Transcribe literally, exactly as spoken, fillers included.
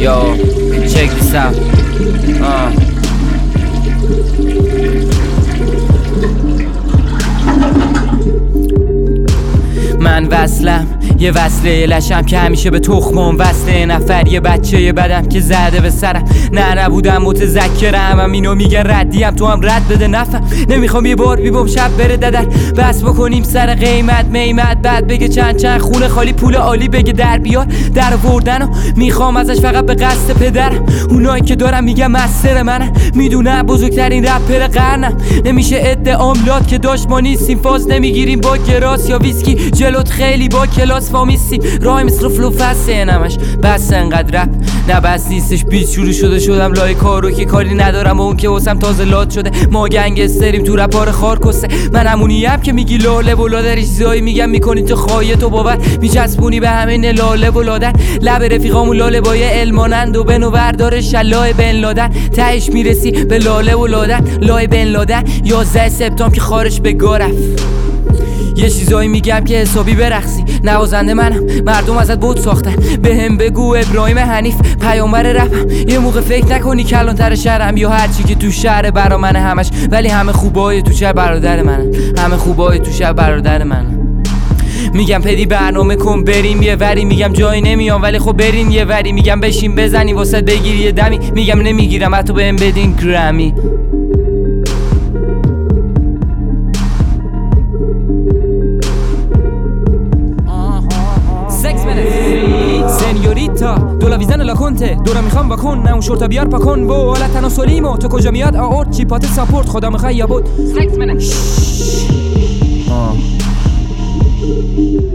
Yo, check this out. uh. من وصلم یه وصله لشم که همیشه به تخمم وصله نفر یه بچه یه بدم که زده به سرم. نه نبودم متذکرم هم اینو میگن ردیم تو هم رد بده نفهم. نمیخوام یه بار بیبم شب بره ددر بس بکنیم سر قیمت میمت بعد بگه چند چند خونه خالی پول عالی بگه در بیار در آوردن و میخوام ازش فقط به قصد پدرم. اونایی که دارم میگم مستر منم میدونم بزرگترین رپر قرنم. نمیشه ادعام لات که داشت ما نیستیم فاز نمیگیریم با گراس یا ویسکی جلوت خیلی با کلاس وامیستی رای مثل فلو فسته نمش بس انقدر رپ نه بس نیستش بیت شروع شده شدم لای کارو که کاری ندارم و اون که واسم تازه لات شده ما گنگستریم تو رپار خار کسته. من همونیم که میگی لاله و لادر چیزایی میگم میکنی تو خواهی تو باور میچسبونی به همین لاله و لادر لب رفیقامون لاله بای علمانند و بنو بردار شلای بن لادن تهش میرسی به لاله و لادر لای بن لادن یازده سپتامبر که خارج به گارف. یه چیزایی میگم که حسابی برقصی نوازنده منم مردم ازت بود ساختن بهم بگو ابراهیم حنیف پیامبر رپم. یه موقع فکر نکنی کلانتر شهرم یا هرچی که تو شهر برا منه همش ولی همه خوبای تو شهر برادر منن همه خوبای تو شهر برادر منن. میگم پدی برنامه کن بریم یه وری میگم جایی نمیام ولی خب بریم یه وری میگم بشین بزنی واسه بگیری یه دمی میگم نمیگیرم حتی بهم بدین گرمی. سنیوریتا دولا ویزن لا کنته دورا میخوام واکن نه اون شورتا بیار پاکن و حالا تناسلیمو تو کجا میاد آورد چیپات ساپورت خدا میخوای یا بود سکس منه